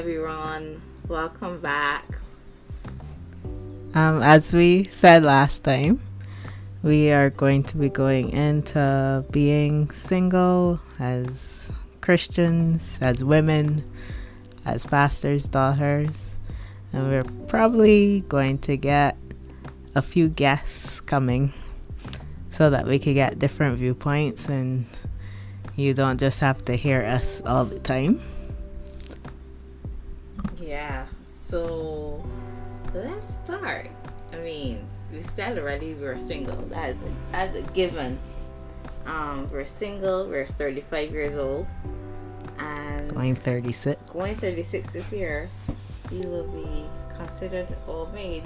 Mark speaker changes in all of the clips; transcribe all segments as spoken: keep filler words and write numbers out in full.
Speaker 1: everyone. Welcome back.
Speaker 2: Um, as we said last time, we are going to be going into being single as Christians, as women, as pastors' daughters, and we're probably going to get a few guests coming so that we can get different viewpoints and you don't just have to hear us all the time.
Speaker 1: Yeah, so let's start. I mean, we said already we're single. That is a, that's a given. Um, we're single. We're thirty-five years old, and
Speaker 2: Going thirty-six.
Speaker 1: going thirty-six this year. We will be considered old maids.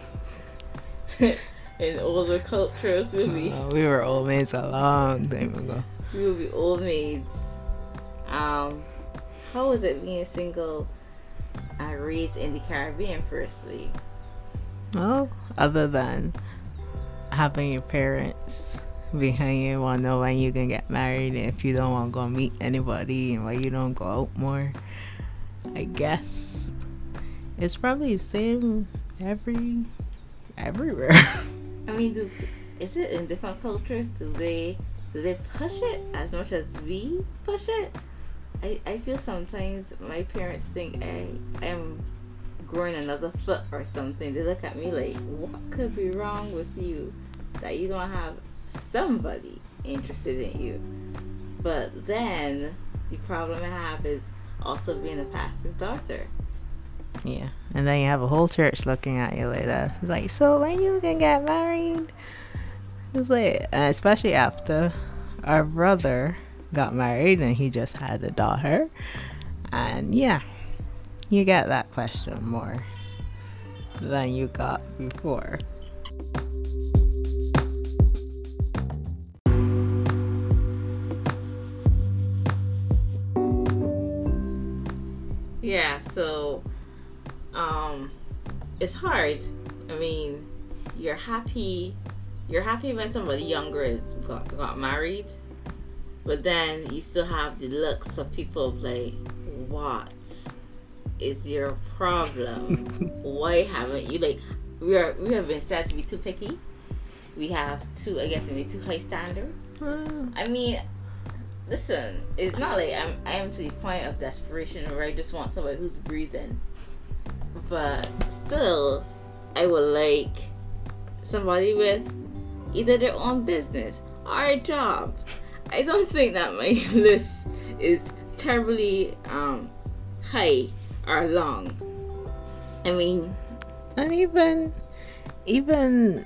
Speaker 1: In older cultures, we'll be
Speaker 2: Uh, we were old maids a long time ago.
Speaker 1: we will be old maids. Um, how is it being single and raised in the Caribbean? Firstly,
Speaker 2: Well, other than having your parents behind you want to know when you can get married, if you don't want to go meet anybody and why you don't go out more, I guess it's probably the same every everywhere.
Speaker 1: I mean, do is it in different cultures? Do they do they push it as much as we push it? I, I feel sometimes my parents think I am growing another foot or something. They look at me like, what could be wrong with you that you don't have somebody interested in you? But then the problem I have is also being a pastor's daughter.
Speaker 2: Yeah, and then you have a whole church looking at you like that. It's like, so when you can get married? It's like, and especially after our brother got married and he just had a daughter, and yeah, you get that question more than you got before.
Speaker 1: Yeah, so um it's hard. I mean, you're happy you're happy when somebody younger is got, got married, but then you still have the looks of people like, what is your problem? Why haven't you, like, we are we have been said to be too picky. We have too, I guess we need too high standards. I mean, listen, it's not like I'm I am to the point of desperation where I just want somebody who's breathing. But still, I would like somebody with either their own business or a job. I don't think that my list is terribly um, high or long. I mean,
Speaker 2: And even even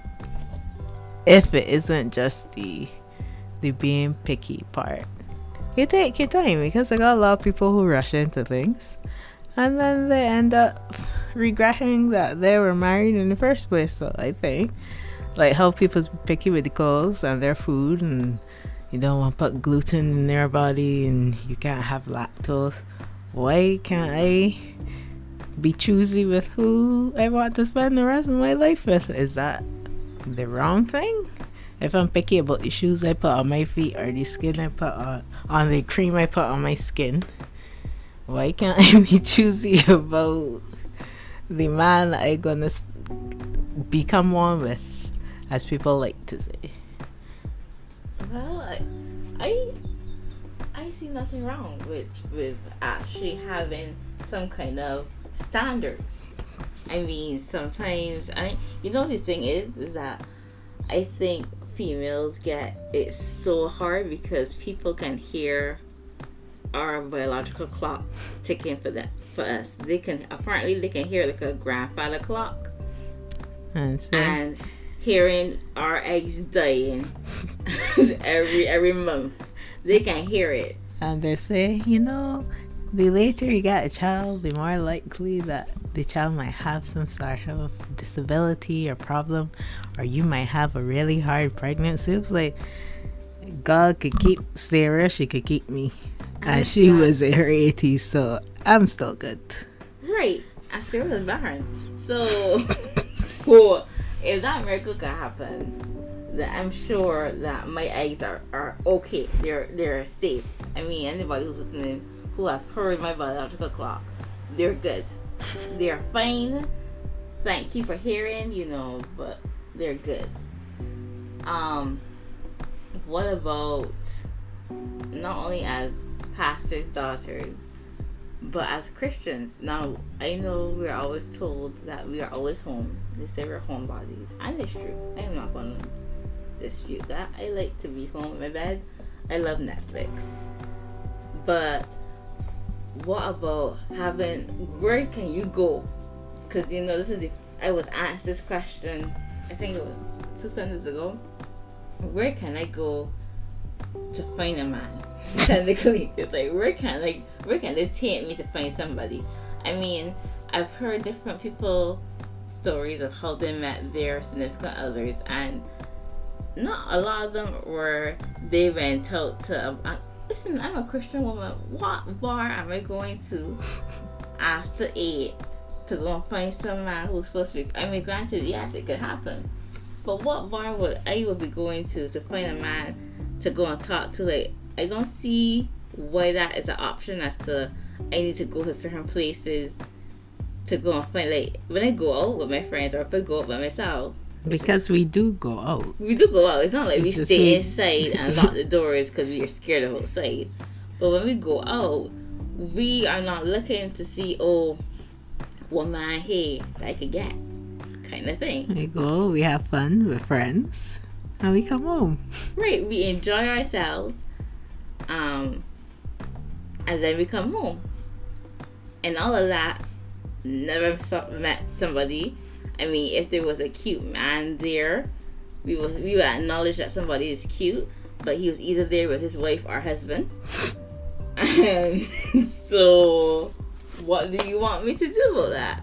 Speaker 2: if it isn't just the the being picky part, you take your time, because I got a lot of people who rush into things and then they end up regretting that they were married in the first place. So I think, like, how people's picky with the clothes and their food, and you don't want to put gluten in their body and you can't have lactose. Why can't I be choosy with who I want to spend the rest of my life with? Is that the wrong thing? If I'm picky about the shoes I put on my feet or the skin I put on, on the cream I put on my skin, why can't I be choosy about the man that I gonna become one with, as people like to say?
Speaker 1: well, I, I, I see nothing wrong with with actually having some kind of standards. I mean, sometimes I, you know, the thing is, is that I think females get it so hard because people can hear our biological clock ticking for that for us. They can apparently they can hear like a grandfather clock,
Speaker 2: And so,
Speaker 1: and hearing our eggs dying every every month. They can hear it.
Speaker 2: and they say, you know, the later you get a child, the more likely that the child might have some sort of disability or problem, or you might have a really hard pregnancy. It's like, God could keep Sarah, she could keep me. And she was in her eighties, so I'm still good.
Speaker 1: Right. I still was barren. So, cool. If that miracle can happen, then I'm sure that my eggs are, are okay. They're they're safe. I mean, anybody who's listening who have heard my biological clock they're good. They're fine. Thank you for hearing, you know, but they're good. Um, what about not only as pastors' daughters, but as Christians? Now, I know we're always told that we are always home. They say we're homebodies, and it's true. I am not going to dispute that. I like to be home in my bed. I love Netflix. But what about having, where can you go? Because, you know, this is, I was asked this question, I think it was two Sundays ago. Where can I go to find a man? Technically, it's like, where can, like, where can they take me to find somebody? I mean, I've heard different people stories of how they met their significant others, and not a lot of them were they went out to a, listen, I'm a Christian woman, what bar am I going to after eight to go and find some man who's supposed to be, I mean, granted, yes, it could happen, but what bar would I would be going to to find a man to go and talk to? Like, I don't see why that is an option as to I need to go to certain places to go and find, like, when I go out with my friends or if I go out by myself.
Speaker 2: Because we do go out.
Speaker 1: We do go out. It's not like
Speaker 2: It's
Speaker 1: we
Speaker 2: just
Speaker 1: stay
Speaker 2: we-
Speaker 1: inside and lock the doors because we are scared of outside. But when we go out, we are not looking to see, oh, what man hey that I could get, kind of thing.
Speaker 2: We go, we have fun with friends, and we come home.
Speaker 1: Right, we enjoy ourselves, um, and then we come home. And all of that, never saw, met somebody. I mean, if there was a cute man there, we would we would acknowledge that somebody is cute, but he was either there with his wife or husband. And so, what do you want me to do about that?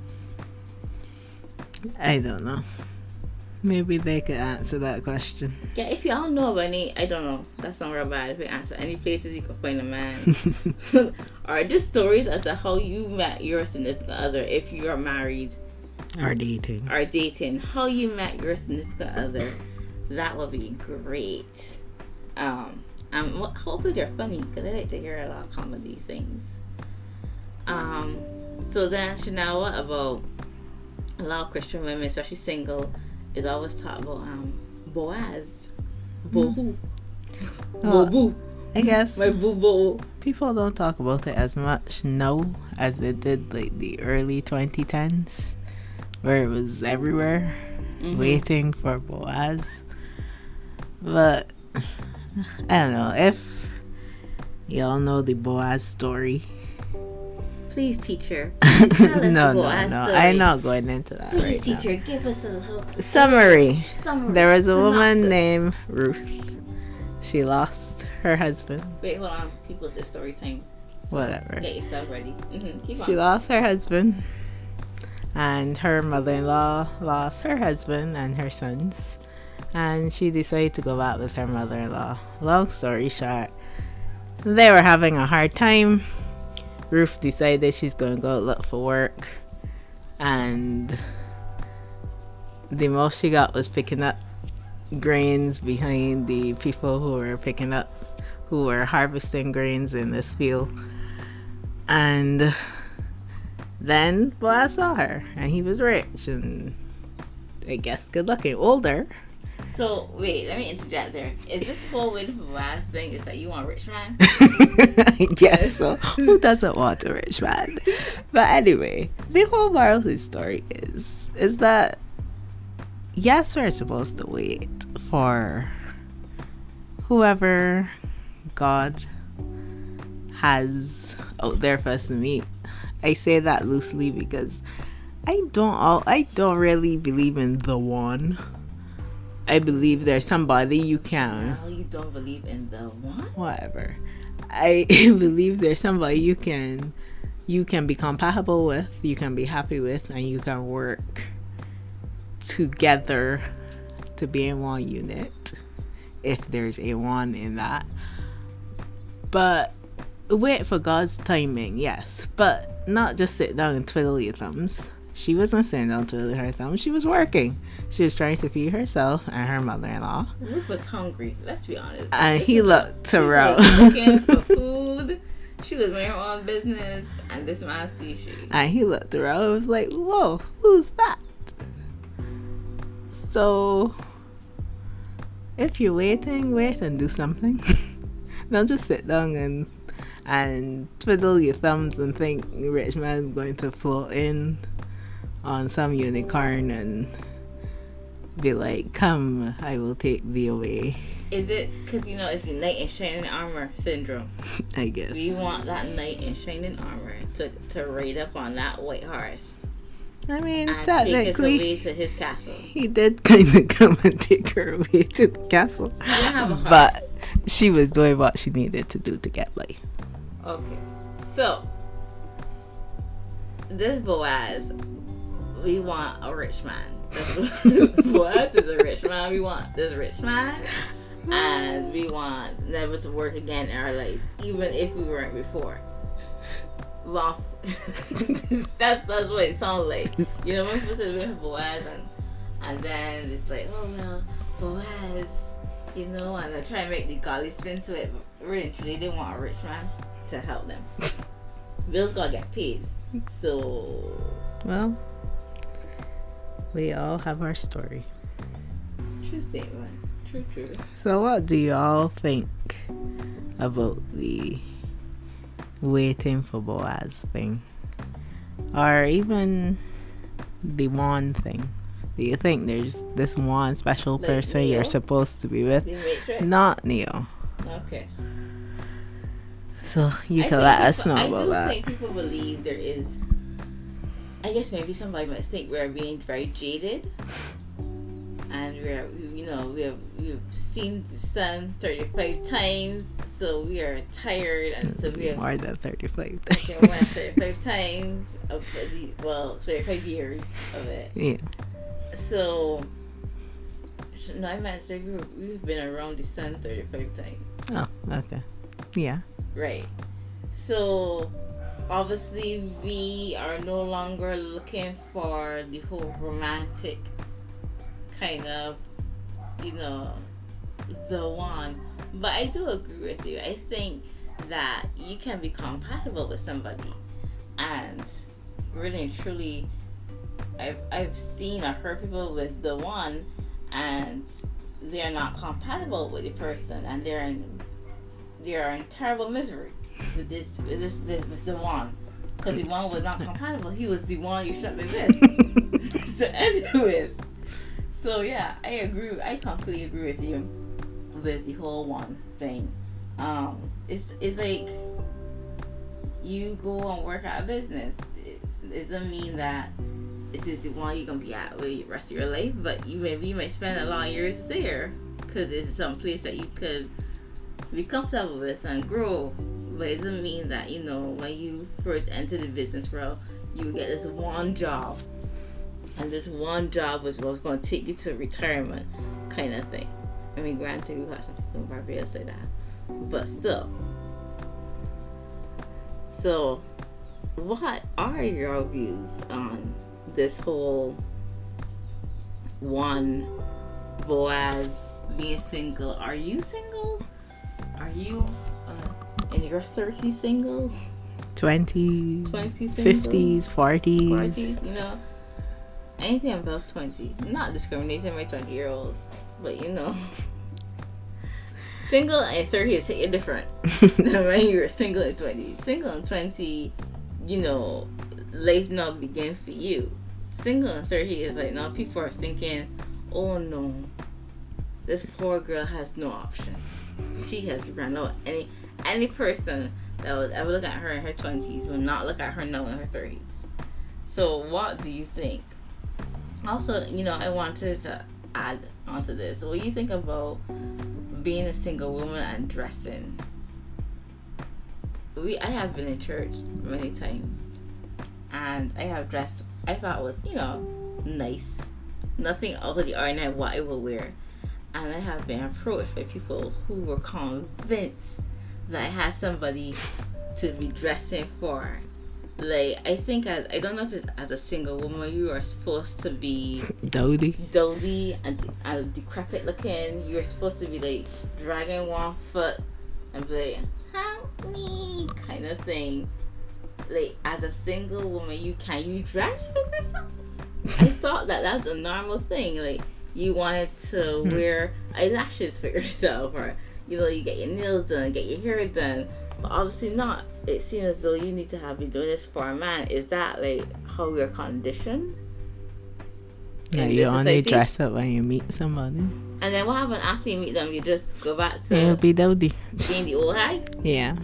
Speaker 2: I don't know. Maybe they could answer that question.
Speaker 1: Yeah, if y'all know of any, I don't know, that's not real bad. If you answer any places you can find a man, or just stories as to how you met your significant other, if you are married
Speaker 2: Or dating.
Speaker 1: or dating, how you met your significant other, that would be great. Um, I'm well, hoping they're funny because I like to hear a lot of comedy things. Um, so then, Chanel, what about a lot of Christian women, especially single, is always talk about um Boaz, boo,
Speaker 2: Oh,
Speaker 1: boo boo,
Speaker 2: I guess
Speaker 1: my boo boo.
Speaker 2: people don't talk about it as much now as they did like the early twenty tens, where it was everywhere,
Speaker 1: Mhm.
Speaker 2: waiting for Boaz. But I don't know if y'all know the Boaz story.
Speaker 1: Please, teacher. Tell us
Speaker 2: no,
Speaker 1: the
Speaker 2: no,
Speaker 1: Boaz
Speaker 2: no.
Speaker 1: story.
Speaker 2: I'm not going into that
Speaker 1: Please,
Speaker 2: right
Speaker 1: teacher, give us a little
Speaker 2: now. Summary.
Speaker 1: summary.
Speaker 2: There was a woman
Speaker 1: synopsis.
Speaker 2: named Ruth. She lost her husband.
Speaker 1: Wait, hold on. People's it's story time. So
Speaker 2: Whatever.
Speaker 1: Get yourself ready. Mm-hmm. Keep on.
Speaker 2: She lost her husband, and her mother-in-law lost her husband and her sons, and she decided to go back with her mother-in-law. Long story short, they were having a hard time. Ruth decided she's going to go look for work, and the most she got was picking up grains behind the people who were picking up, who were harvesting grains in this field. And then Boaz saw her, and he was rich and I guess good looking, older.
Speaker 1: So wait, let me interject there. Is this whole win for last thing is that you want a rich man?
Speaker 2: I guess so. Who doesn't want a rich man? But anyway, the whole moral of the story is is that yes, we're supposed to wait for whoever God has out there for us to meet. I say that loosely because I don't all I don't really believe in the one. I believe there's somebody you can
Speaker 1: Well, you don't believe in the one?
Speaker 2: whatever. I believe there's somebody you can you can be compatible with, you can be happy with, and you can work together to be in one unit if there's a one in that. But wait for God's timing, yes. But not just sit down and twiddle your thumbs. She wasn't sitting down twiddling her thumbs. She was working. She was trying to feed herself and her mother-in-law.
Speaker 1: Ruth was hungry. Let's be honest.
Speaker 2: And
Speaker 1: This
Speaker 2: he
Speaker 1: is
Speaker 2: looked
Speaker 1: a- he
Speaker 2: around.
Speaker 1: was looking for food She was in her own business, and this man sees she.
Speaker 2: And he looked around and was like, whoa, who's that? So, if you're waiting, wait and do something. Don't just sit down and and twiddle your thumbs and think the rich man is going to float in on some unicorn and be like, come, I will take thee away.
Speaker 1: Is it because, you know, it's the knight in shining armor syndrome?
Speaker 2: I guess.
Speaker 1: We want that knight in shining armor to, to ride up on that white horse.
Speaker 2: I mean,
Speaker 1: and take us
Speaker 2: technically,
Speaker 1: away to his castle.
Speaker 2: he did kind of come and take her away to the castle.
Speaker 1: He didn't have a horse.
Speaker 2: But she was doing what she needed to do to get by.
Speaker 1: Okay, so this Boaz, we want a rich man. This Boaz is a rich man. We want this rich man, and we want never to work again in our lives, even if we weren't before. Well, that's that's what it sounds like. You know, when people say we have Boaz, and and then it's like, oh well, Boaz, you know, and I try and make the golly spin to it. But really, truly, they want a rich man to help them. Bills gotta get paid. So,
Speaker 2: well, we all have our story.
Speaker 1: True statement. True, true.
Speaker 2: So, what do y'all think about the waiting for Boaz thing, or even the one thing? Do you think there's this one special
Speaker 1: Like
Speaker 2: person
Speaker 1: Neo?
Speaker 2: you're supposed to be with?
Speaker 1: The Matrix.
Speaker 2: Not Neo.
Speaker 1: Okay.
Speaker 2: So you
Speaker 1: I
Speaker 2: can
Speaker 1: think
Speaker 2: let us
Speaker 1: people-
Speaker 2: know
Speaker 1: I
Speaker 2: about
Speaker 1: do
Speaker 2: that.
Speaker 1: think people believe there is. I guess maybe somebody might think we're being very jaded, and we're, you know, we have we've seen the sun thirty-five times, so we are tired, and so we have
Speaker 2: More than thirty-five
Speaker 1: okay, we went
Speaker 2: times.
Speaker 1: thirty-five times of the well, thirty-five years of it.
Speaker 2: Yeah.
Speaker 1: So, no, I meant to say we were, we've been around the sun thirty-five times.
Speaker 2: Oh, okay. Yeah.
Speaker 1: Right. So, obviously, we are no longer looking for the whole romantic kind of, you know, the one. But I do agree with you. I think that you can be compatible with somebody, and really and truly, I've, I've seen or heard people with the one, and they're not compatible with the person, and they're in they are in terrible misery with this with this with the one, because the one was not compatible. He was the one you shouldn't be with to end with. So yeah, I agree. I completely agree with you with the whole one thing. Um, it's it's like you go and work at a business. It's, it doesn't mean that it is the one you're gonna be at with the rest of your life, but you maybe you might spend a lot of years there because it's some place that you could be comfortable with and grow. But it doesn't mean that, you know, when you first enter the business world, you get this one job, and this one job was what's going to take you to retirement, kind of thing. I mean, granted, we got some people in Barbados like that, but still. So, what are your views on this whole one Boaz being single? Are you single? Are you uh, in your thirties single?
Speaker 2: twenty,
Speaker 1: twenty single?
Speaker 2: fifties, forties.
Speaker 1: forties, you know? Anything above twenty. Not discriminating my twenty year olds, but you know. Single and thirty is different than when you're single at twenty. Single and twenty, you know, life now begins for you. Single and thirty is like, now people are thinking, oh no, this poor girl has no options. She has run out. Any any person that would ever look at her in her twenties will not look at her now in her thirties. So what do you think? Also, you know, I wanted to add onto this. What do you think about being a single woman and dressing? We I have been in church many times, and I have dressed, I thought was, you know, nice. Nothing out of the ordinary what I will wear. And I have been approached by people who were convinced that I had somebody to be dressing for. Like, I think as, I don't know if it's as a single woman, you are supposed to be
Speaker 2: Dodie.
Speaker 1: dodgy and, and decrepit looking. You're supposed to be like dragging one foot and be like, how me kind of thing. Like, as a single woman, you can you dress for yourself? I thought that that's a normal thing. Like, you wanted to wear eyelashes for yourself, or you know, you get your nails done, get your hair done. But obviously not. It seems as though you need to have been doing this for a man. Is that like how you're conditioned?
Speaker 2: Yeah, you only dress up when you meet somebody.
Speaker 1: And then what happens after you meet them? You just go back to
Speaker 2: You'll be dowdy.
Speaker 1: Being the old hag?
Speaker 2: Yeah.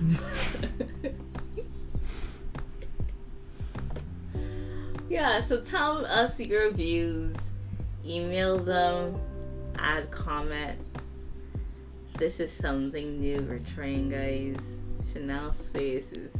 Speaker 1: Yeah, so tell us your views. Email them. Add comments. This is something new we're trying, guys. Chanel's face is...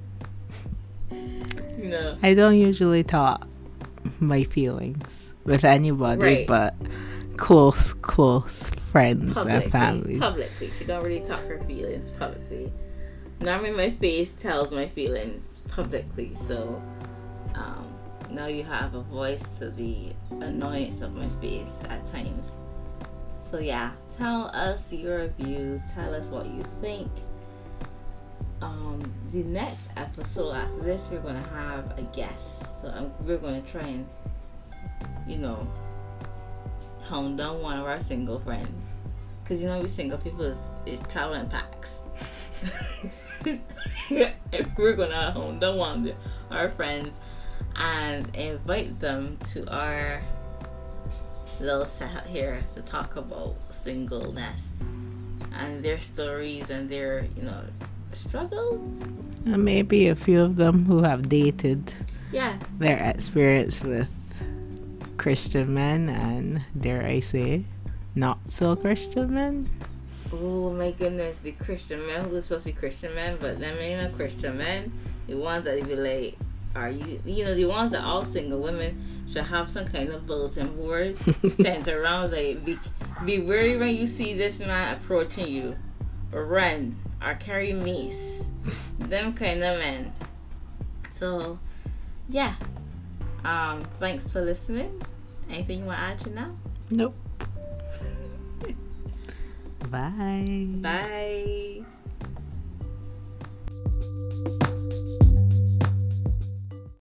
Speaker 1: You know.
Speaker 2: I don't usually talk my feelings with anybody,
Speaker 1: right.
Speaker 2: but close, close friends
Speaker 1: publicly,
Speaker 2: and family.
Speaker 1: Publicly. She don't really talk her feelings publicly. Normally my face tells my feelings publicly, so um, now you have a voice to the annoyance of my face at times. So yeah, tell us your views. Tell us what you think. Um, the next episode after this, we're gonna have a guest. So um, we're gonna try and, you know, hound down one of our single friends. Cause you know we single people is, is traveling packs. We're gonna hound down one of our friends and invite them to our little setup here to talk about singleness and their stories and their, you know, struggles.
Speaker 2: And maybe a few of them who have dated.
Speaker 1: Yeah.
Speaker 2: Their experience with Christian men and, dare I say, not so Christian men.
Speaker 1: Oh my goodness, the Christian men who are supposed to be Christian men, but them ain't no Christian men. The ones that be like, are you, you know, the ones that all single women should have some kind of bulletin board sent around, like, be, be wary when you see this man approaching you, or run, or carry mace. Them kind of men. So, yeah. Um, thanks for listening. Anything you want to add to now?
Speaker 2: Nope. Bye.
Speaker 1: Bye.